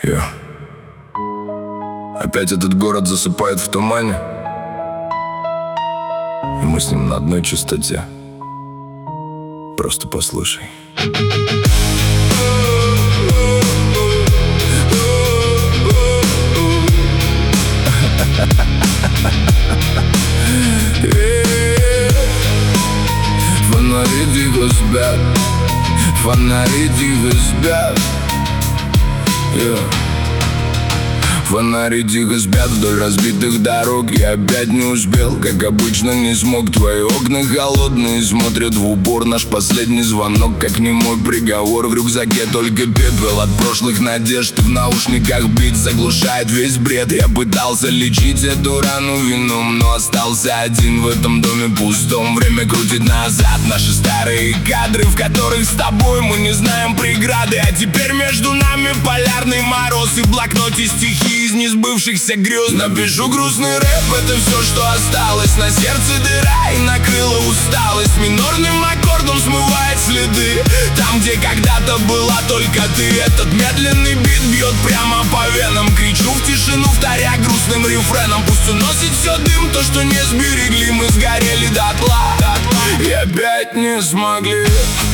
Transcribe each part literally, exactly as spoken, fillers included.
Я. Опять этот город засыпает в тумане, и мы с ним на одной частоте. Просто послушай. Фонари дико спят, фонари дико спят. Yeah. Фонари тихо спят вдоль разбитых дорог. Я опять не успел, как обычно не смог. Твои окна холодные, смотрят в упор. Наш последний звонок, как немой приговор. В рюкзаке только пепел от прошлых надежд. В наушниках бит заглушает весь бред. Я пытался лечить эту рану вином, но остался один в этом доме пустом. Время крутит назад наши старые кадры, в которых с тобой мы не знаем преграды. А теперь между нами полярный мороз и в блокноте стихи из несбывшихся грез. Напишу грустный рэп, это все, что осталось. На сердце дыра и накрыла усталость. Минорным аккордом смывает следы там, где когда-то была только ты. Этот медленный бит бьет прямо по венам. Кричу в тишину, вторя грустным рефреном. Пусть уносит все дым, то, что не сберегли. Мы сгорели дотла и опять не смогли.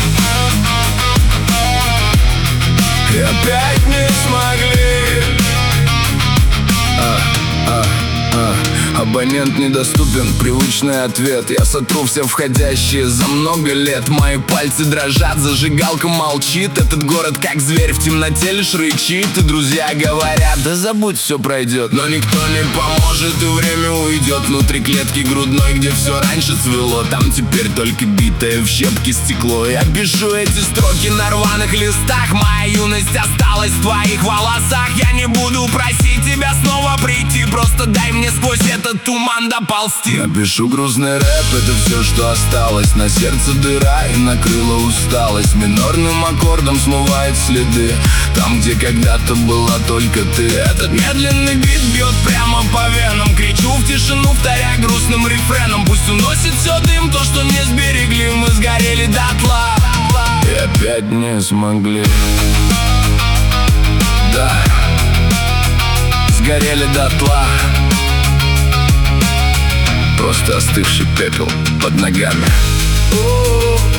И опять не смогли. А, а, а. Абонент недоступен, привычный ответ. Я сотру все входящие за много лет. Мои пальцы дрожат, зажигалка молчит. Этот город как зверь в темноте лишь рычит. И друзья говорят, да забудь, все пройдет. Но никто не поможет, и время уйдет. Внутри клетки грудной, где все раньше цвело, там теперь только битое в щепки стекло. Я пишу эти строки на рваных листах. Моя юность осталась в твоих волосах. Я не буду просить тебя снова прийти, просто дай мне сквозь этот туман доползти. Я пишу грустный рэп, это все, что осталось. На сердце дыра и накрыла усталость. Минорным аккордом смывает следы там, где когда-то была только ты. Этот медленный бит бьет прямо по венам. Кричу в тишину, вторя грустным рефреном. Пусть уносит все дым, то, что не сберегли. Мы сгорели дотла и опять не смогли. Да, сгорели дотла. Просто остывший пепел под ногами.